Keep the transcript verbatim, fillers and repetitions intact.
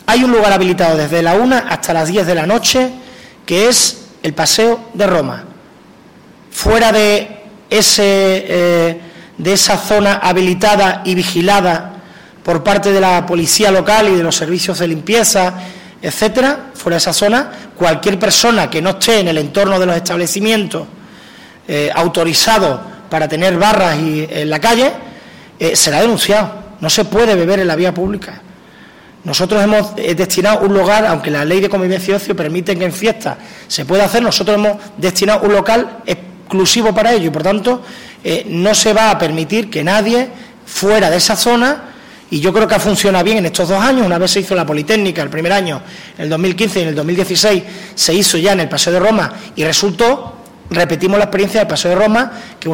Hay un lugar habilitado desde la una hasta las diez de la noche, que es el Paseo de Roma. Fuera de, ese, eh, de esa zona habilitada y vigilada por parte de la policía local y de los servicios de limpieza, etcétera, fuera de esa zona, cualquier persona que no esté en el entorno de los establecimientos eh, autorizados para tener barras y, en la calle, eh, será denunciado. No se puede beber en la vía pública. Nosotros hemos eh, destinado un lugar, aunque la ley de convivencia y ocio permite que en fiestas se pueda hacer, nosotros hemos destinado un local exclusivo para ello y, por tanto, eh, no se va a permitir que nadie fuera de esa zona. Y yo creo que ha funcionado bien en estos dos años. Una vez se hizo la Politécnica, el primer año, en el dos mil quince y en el dos mil dieciséis se hizo ya en el Paseo de Roma y resultó, repetimos la experiencia del Paseo de Roma, que